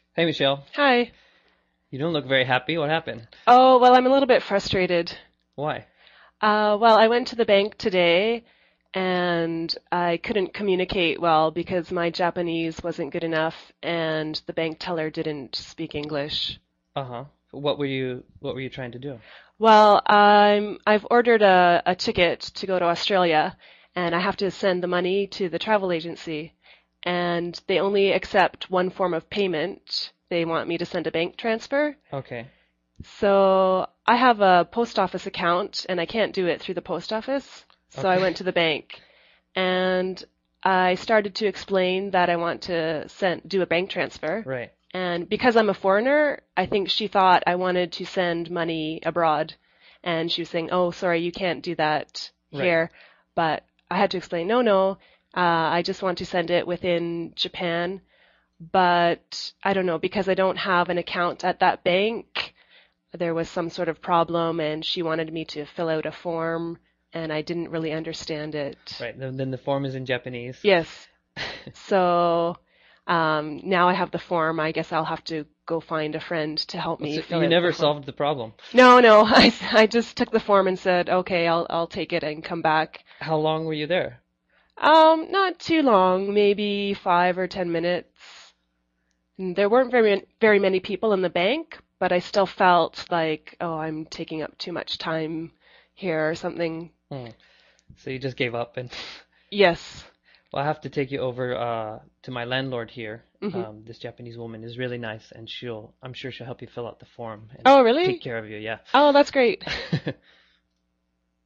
Hey, Michelle. Hi. You don't look very happy. What happened? Oh, well, I'm a little bit frustrated. Why? Well, I went to the bank today and I couldn't communicate well because my Japanese wasn't good enough and the bank teller didn't speak English. Uh-huh. What were you trying to do? Well, I've ordered a ticket to go to Australia and I have to send the money to the travel agency and they only accept one form of payment. They want me to send a bank transfer. Okay. So I have a post office account and I can't do it through the post office. So I Okay. went to the bank and I started to explain that I want to do a bank transfer. Right. And because I'm a foreigner, I think she thought I wanted to send money abroad. And she was saying, "Oh, sorry, you can't do that Right. here." But I had to explain, no, no, I just want to send it within Japan. But I don't know, because I don't have an account at that bank, there was some sort of problem and she wanted me to fill out a form and I didn't really understand it. Right. Then the form is in Japanese. Yes. So now I have the form. I guess I'll have to go find a friend to help me So fill you out the never form. solved the problem. No, no, I just took the form and said, okay, I'll take it and come back. How long were you there? Not too long, maybe 5 or 10 minutes. And there weren't very many people in the bank, but I still felt like, oh, I'm taking up too much time here or something. Hmm. So you just gave up and Yes. well, I have to take you over to my landlord here. Hmm. This Japanese woman is really nice and I'm sure she'll help you fill out the form and Oh, take really? care of you. Yeah. Oh, that's great.